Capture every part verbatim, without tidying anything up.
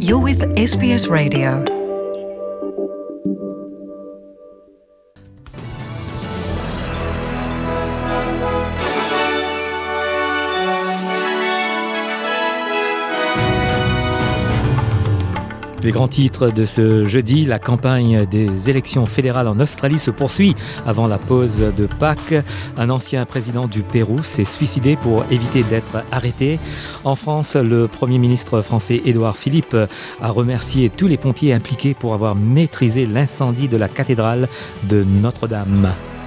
You're with S B S Radio. Les grands titres de ce jeudi, la campagne des élections fédérales en Australie se poursuit avant la pause de Pâques. Un ancien président du Pérou s'est suicidé pour éviter d'être arrêté. En France, le Premier ministre français Édouard Philippe a remercié tous les pompiers impliqués pour avoir maîtrisé l'incendie de la cathédrale de Notre-Dame.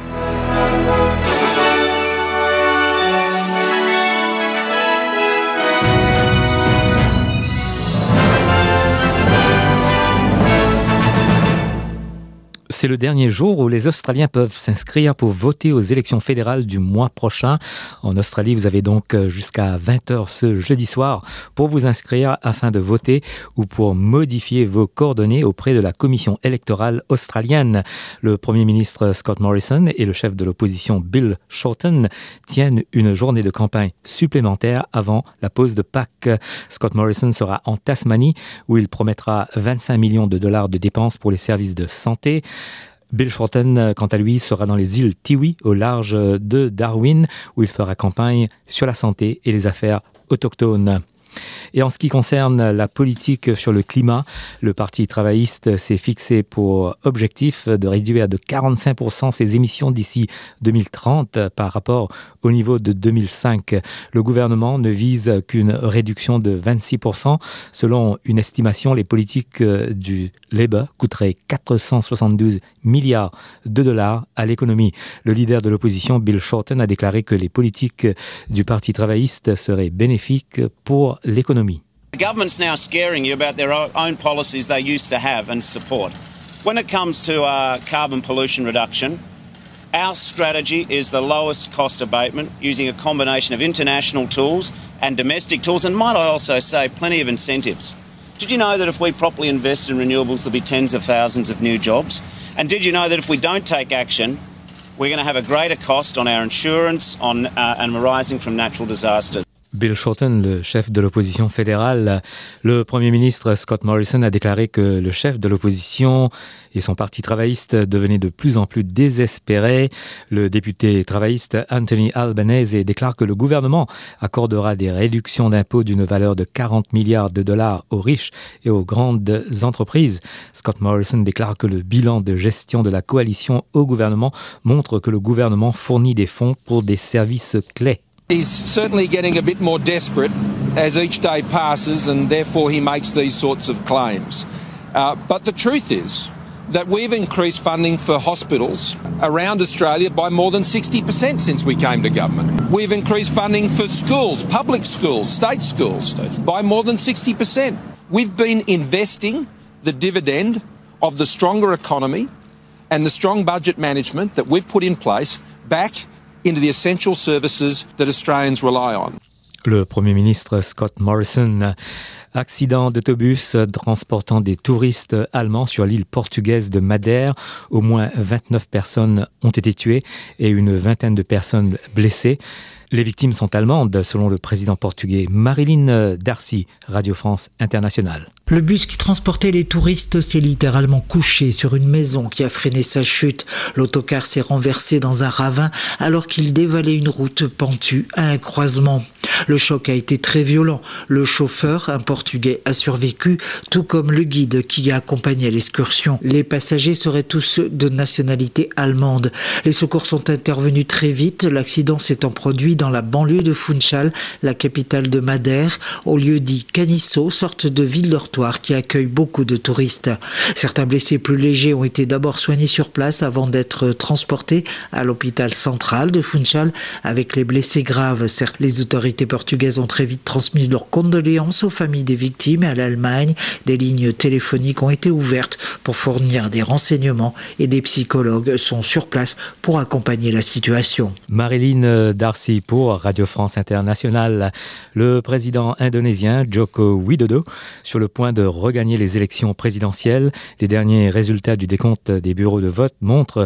C'est le dernier jour où les Australiens peuvent s'inscrire pour voter aux élections fédérales du mois prochain. En Australie, vous avez donc jusqu'à vingt heures ce jeudi soir pour vous inscrire afin de voter ou pour modifier vos coordonnées auprès de la commission électorale australienne. Le Premier ministre Scott Morrison et le chef de l'opposition Bill Shorten tiennent une journée de campagne supplémentaire avant la pause de Pâques. Scott Morrison sera en Tasmanie où il promettra vingt-cinq millions de dollars de dépenses pour les services de santé. Bill Shorten, quant à lui, sera dans les îles Tiwi, au large de Darwin, où il fera campagne sur la santé et les affaires autochtones. Et en ce qui concerne la politique sur le climat, le Parti travailliste s'est fixé pour objectif de réduire de quarante-cinq pour cent ses émissions d'ici deux mille trente par rapport au niveau de deux mille cinq. Le gouvernement ne vise qu'une réduction de vingt-six pour cent. Selon une estimation, les politiques du Labour coûteraient quatre cent soixante-douze milliards de dollars à l'économie. Le leader de l'opposition, Bill Shorten, a déclaré que les politiques du Parti travailliste seraient bénéfiques pour l'économie. The government's now scaring you about their own policies they used to have and support. When it comes to uh, carbon pollution reduction, our strategy is the lowest cost abatement using a combination of international tools and domestic tools, and might I also say plenty of incentives. Did you know that if we properly invest in renewables there'll be tens of thousands of new jobs? And did you know that if we don't take action, we're going to have a greater cost on our insurance on, uh, and arising from natural disasters? Bill Shorten, le chef de l'opposition fédérale, le Premier ministre Scott Morrison a déclaré que le chef de l'opposition et son parti travailliste devenaient de plus en plus désespérés. Le député travailliste Anthony Albanese déclare que le gouvernement accordera des réductions d'impôts d'une valeur de quarante milliards de dollars aux riches et aux grandes entreprises. Scott Morrison déclare que le bilan de gestion de la coalition au gouvernement montre que le gouvernement fournit des fonds pour des services clés. He's certainly getting a bit more desperate as each day passes, and therefore he makes these sorts of claims. Uh, but the truth is that we've increased funding for hospitals around Australia by more than sixty percent since we came to government. We've increased funding for schools, public schools, state schools, by more than sixty percent. We've been investing the dividend of the stronger economy and the strong budget management that we've put in place back into the essential services that Australians rely on. Le Premier ministre Scott Morrison, accident d'autobus transportant des touristes allemands sur l'île portugaise de Madère. Au moins vingt-neuf personnes ont été tuées et une vingtaine de personnes blessées. Les victimes sont allemandes, selon le président portugais Marilyn Darcy, Radio France Internationale. Le bus qui transportait les touristes s'est littéralement couché sur une maison qui a freiné sa chute. L'autocar s'est renversé dans un ravin alors qu'il dévalait une route pentue à un croisement. Le choc a été très violent. Le chauffeur, un Portugais, a survécu, tout comme le guide qui a accompagné l'excursion. Les passagers seraient tous de nationalité allemande. Les secours sont intervenus très vite. L'accident s'étant produit dans la banlieue de Funchal, la capitale de Madère, au lieu dit Caniço, sorte de ville-dortoir qui accueille beaucoup de touristes. Certains blessés plus légers ont été d'abord soignés sur place avant d'être transportés à l'hôpital central de Funchal avec les blessés graves. Certes, les autorités portugaises ont très vite transmis leurs condoléances aux familles des victimes et à l'Allemagne. Des lignes téléphoniques ont été ouvertes pour fournir des renseignements et des psychologues sont sur place pour accompagner la situation. Marilyn Darcy pour Radio France Internationale. Le président indonésien Joko Widodo sur le point de regagner les élections présidentielles. Les derniers résultats du décompte des bureaux de vote montrent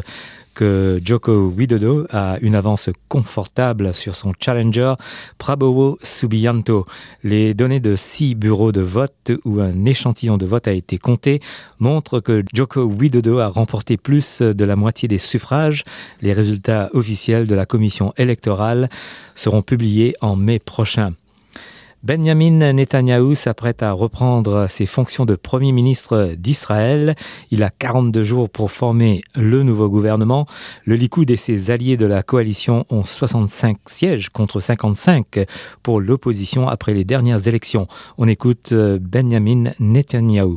que Joko Widodo a une avance confortable sur son challenger Prabowo Subianto. Les données de six bureaux de vote où un échantillon de vote a été compté montrent que Joko Widodo a remporté plus de la moitié des suffrages. Les résultats officiels de la commission électorale seront publiés en mai prochain. Benjamin Netanyahou s'apprête à reprendre ses fonctions de Premier ministre d'Israël. Il a quarante-deux jours pour former le nouveau gouvernement. Le Likoud et ses alliés de la coalition ont soixante-cinq sièges contre cinquante-cinq pour l'opposition après les dernières élections. On écoute Benjamin Netanyahou.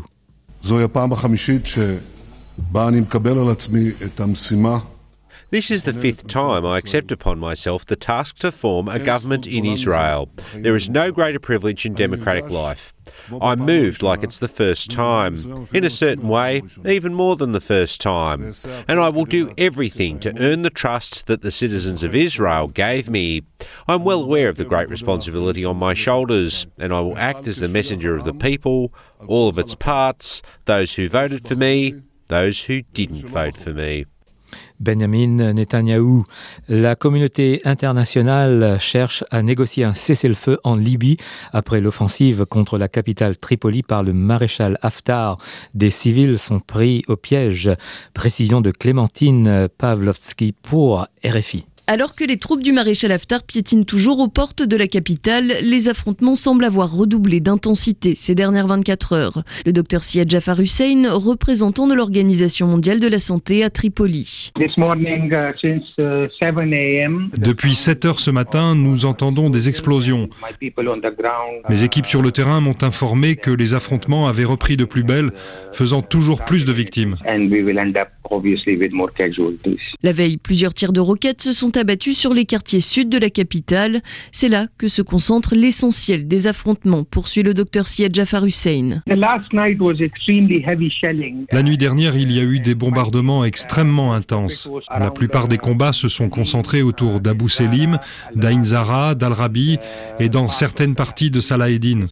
This is the fifth time I accept upon myself the task to form a government in Israel. There is no greater privilege in democratic life. I'm moved like it's the first time, in a certain way, even more than the first time. And I will do everything to earn the trust that the citizens of Israel gave me. I'm well aware of the great responsibility on my shoulders, and I will act as the messenger of the people, all of its parts, those who voted for me, those who didn't vote for me. Benjamin Netanyahou. La communauté internationale cherche à négocier un cessez-le-feu en Libye après l'offensive contre la capitale Tripoli par le maréchal Haftar. Des civils sont pris au piège. Précision de Clémentine Pavlovski pour R F I. Alors que les troupes du maréchal Haftar piétinent toujours aux portes de la capitale, les affrontements semblent avoir redoublé d'intensité ces dernières vingt-quatre heures. Le docteur Syed Jafar Hussein, représentant de l'Organisation mondiale de la santé à Tripoli. Depuis sept heures ce matin, nous entendons des explosions. Mes équipes sur le terrain m'ont informé que les affrontements avaient repris de plus belle, faisant toujours plus de victimes. La veille, plusieurs tirs de roquettes se sont abattus sur les quartiers sud de la capitale. C'est là que se concentre l'essentiel des affrontements, poursuit le docteur Syed Jafar Hussein. La nuit dernière, il y a eu des bombardements extrêmement intenses. La plupart des combats se sont concentrés autour d'Abu Selim, d'Ain Zara, d'Al-Rabi et dans certaines parties de Salah Eddin.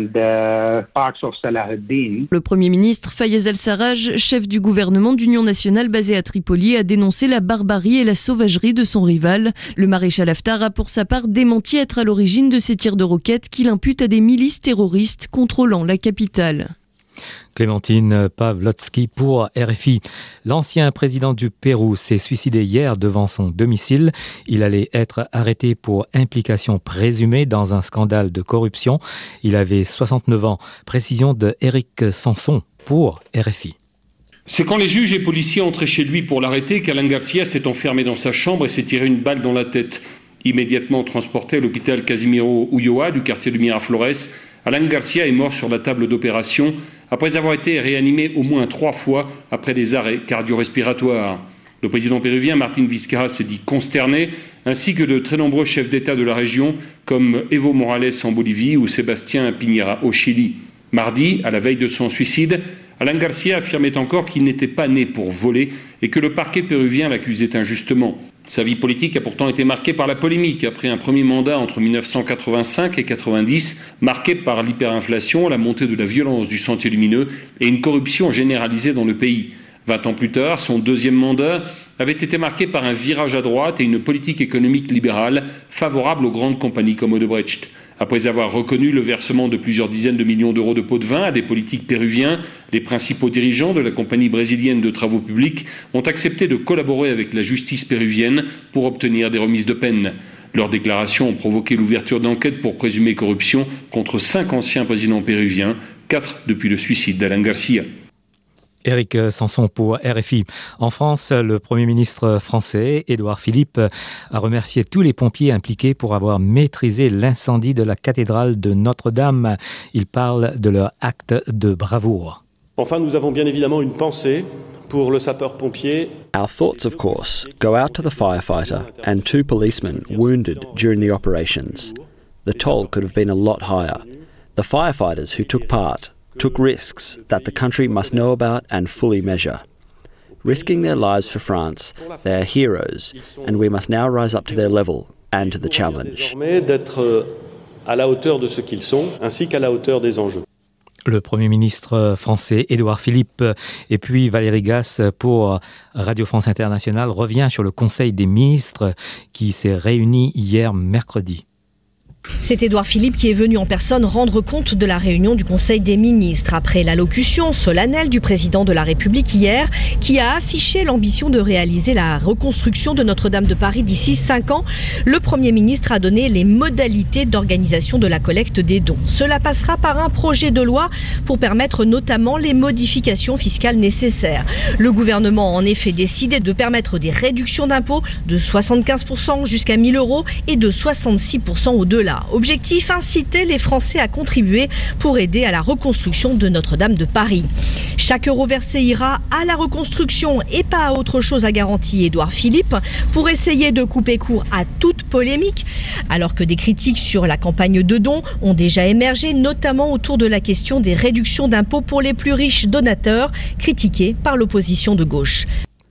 Le Premier ministre Fayez al-Sarraj, chef du gouvernement d'union nationale basé à Tripoli, a dénoncé la barbarie et la sauvagerie de son rival. Le maréchal Haftar a pour sa part démenti être à l'origine de ces tirs de roquettes qu'il impute à des milices terroristes contrôlant la capitale. Clémentine Pavlovski pour R F I. L'ancien président du Pérou s'est suicidé hier devant son domicile. Il allait être arrêté pour implication présumée dans un scandale de corruption. Il avait soixante-neuf ans. Précision de Eric Sanson pour R F I. C'est quand les juges et policiers entraient chez lui pour l'arrêter qu'Alan Garcia s'est enfermé dans sa chambre et s'est tiré une balle dans la tête. Immédiatement transporté à l'hôpital Casimiro Ulloa du quartier de Miraflores, Alan Garcia est mort sur la table d'opération après avoir été réanimé au moins trois fois après des arrêts cardio-respiratoires. Le président péruvien Martín Vizcarra s'est dit consterné, ainsi que de très nombreux chefs d'État de la région comme Evo Morales en Bolivie ou Sébastien Piñera au Chili. Mardi, à la veille de son suicide, Alan Garcia affirmait encore qu'il n'était pas né pour voler et que le parquet péruvien l'accusait injustement. Sa vie politique a pourtant été marquée par la polémique après un premier mandat entre mille neuf cent quatre-vingt-cinq et quatre-vingt-dix, marqué par l'hyperinflation, la montée de la violence du Sentier lumineux et une corruption généralisée dans le pays. Vingt ans plus tard, son deuxième mandat avait été marqué par un virage à droite et une politique économique libérale favorable aux grandes compagnies comme Odebrecht. Après avoir reconnu le versement de plusieurs dizaines de millions d'euros de pots de vin à des politiques péruviens, les principaux dirigeants de la compagnie brésilienne de travaux publics ont accepté de collaborer avec la justice péruvienne pour obtenir des remises de peine. Leurs déclarations ont provoqué l'ouverture d'enquêtes pour présumée corruption contre cinq anciens présidents péruviens, quatre depuis le suicide d'Alan Garcia. Éric Sanson pour R F I. En France, le Premier ministre français, Édouard Philippe, a remercié tous les pompiers impliqués pour avoir maîtrisé l'incendie de la cathédrale de Notre-Dame. Il parle de leur acte de bravoure. Enfin, nous avons bien évidemment une pensée pour le sapeur-pompier. Our thoughts, of course, go out to the firefighter and two policemen wounded during the operations. The toll could have been a lot higher. The firefighters who took part took risks that the country must know about and fully measure. Risking their lives for France, they are heroes, and we must now rise up to their level and to the challenge. Désormais d'être à la hauteur de ce qu'ils sont, ainsi qu'à la hauteur des enjeux. Le Premier ministre français Édouard Philippe et puis Valérie Gasse pour Radio France Internationale revient sur le Conseil des ministres qui s'est réuni hier mercredi. C'est Édouard Philippe qui est venu en personne rendre compte de la réunion du Conseil des ministres après l'allocution solennelle du président de la République hier, qui a affiché l'ambition de réaliser la reconstruction de Notre-Dame de Paris d'ici cinq ans. Le Premier ministre a donné les modalités d'organisation de la collecte des dons. Cela passera par un projet de loi pour permettre notamment les modifications fiscales nécessaires. Le gouvernement a en effet décidé de permettre des réductions d'impôts de soixante-quinze pour cent jusqu'à mille euros et de soixante-six pour cent au-delà. Objectif, inciter les Français à contribuer pour aider à la reconstruction de Notre-Dame de Paris. Chaque euro versé ira à la reconstruction et pas à autre chose, a garanti Édouard Philippe, pour essayer de couper court à toute polémique, alors que des critiques sur la campagne de dons ont déjà émergé, notamment autour de la question des réductions d'impôts pour les plus riches donateurs, critiquées par l'opposition de gauche.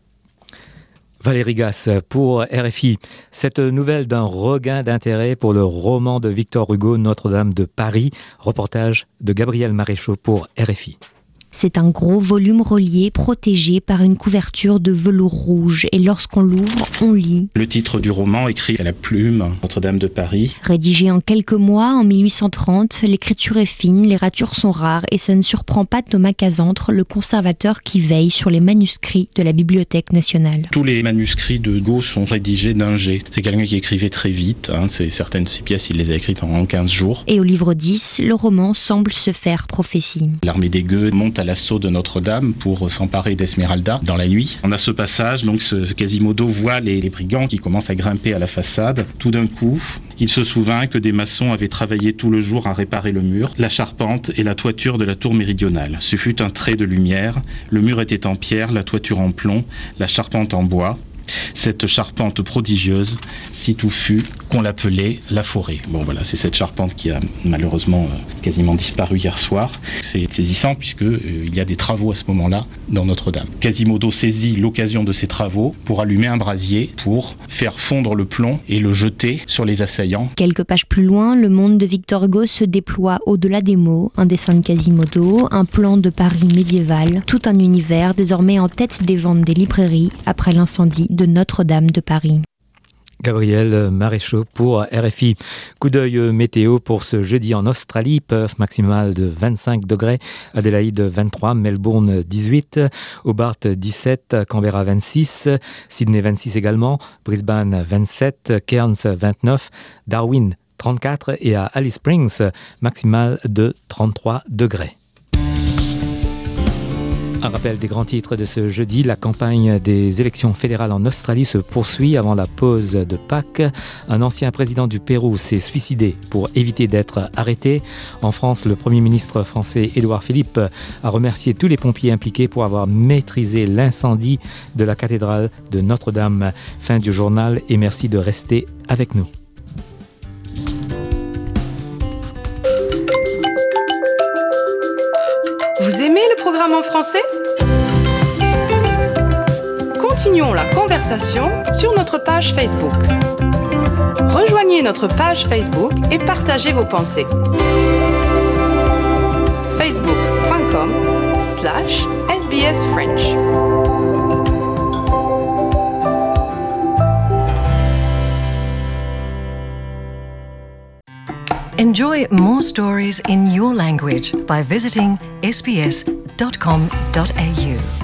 Valérie Gasse pour R F I. Cette nouvelle d'un regain d'intérêt pour le roman de Victor Hugo, Notre-Dame de Paris. Reportage de Gabriel Maréchaux pour R F I. C'est un gros volume relié, protégé par une couverture de velours rouge. Et lorsqu'on l'ouvre, on lit. Le titre du roman, écrit à la plume, Notre-Dame de Paris. Rédigé en quelques mois, en mille huit cent trente, l'écriture est fine, les ratures sont rares et ça ne surprend pas Thomas Cazentre, le conservateur qui veille sur les manuscrits de la Bibliothèque nationale. Tous les manuscrits de Hugo sont rédigés d'un jet. C'est quelqu'un qui écrivait très vite. Hein. C'est, certaines de ses pièces, il les a écrites en quinze jours. Et au livre dix, le roman semble se faire prophétie. L'armée des gueux monte à l'assaut de Notre-Dame pour s'emparer d'Esmeralda dans la nuit. On a ce passage, donc ce Quasimodo voit les, les brigands qui commencent à grimper à la façade. Tout d'un coup, il se souvint que des maçons avaient travaillé tout le jour à réparer le mur, la charpente et la toiture de la tour méridionale. Ce fut un trait de lumière. Le mur était en pierre, la toiture en plomb, la charpente en bois. Cette charpente prodigieuse, si touffue, qu'on l'appelait la forêt. Bon voilà, c'est cette charpente qui a malheureusement euh, quasiment disparu hier soir. C'est saisissant puisque euh, il y a des travaux à ce moment-là dans Notre-Dame. Quasimodo saisit l'occasion de ces travaux pour allumer un brasier, pour faire fondre le plomb et le jeter sur les assaillants. Quelques pages plus loin, le monde de Victor Hugo se déploie au-delà des mots. Un dessin de Quasimodo, un plan de Paris médiéval, tout un univers désormais en tête des ventes des librairies après l'incendie de Notre-Dame de Paris. Gabriel Maréchaux pour R F I. Coup d'œil météo pour ce jeudi en Australie. Perth maximale de vingt-cinq degrés, Adélaïde vingt-trois, Melbourne dix-huit, Hobart dix-sept, Canberra vingt-six, Sydney vingt-six également, Brisbane vingt-sept, Cairns vingt-neuf, Darwin trente-quatre et à Alice Springs maximale de trente-trois degrés. Un rappel des grands titres de ce jeudi. La campagne des élections fédérales en Australie se poursuit avant la pause de Pâques. Un ancien président du Pérou s'est suicidé pour éviter d'être arrêté. En France, le Premier ministre français Édouard Philippe a remercié tous les pompiers impliqués pour avoir maîtrisé l'incendie de la cathédrale de Notre-Dame. Fin du journal et merci de rester avec nous. Vous aimez le programme en français ? Continuons la conversation sur notre page Facebook. Rejoignez notre page Facebook et partagez vos pensées. facebook.com slash SBS French. Enjoy more stories in your language by visiting s b s dot com dot a u.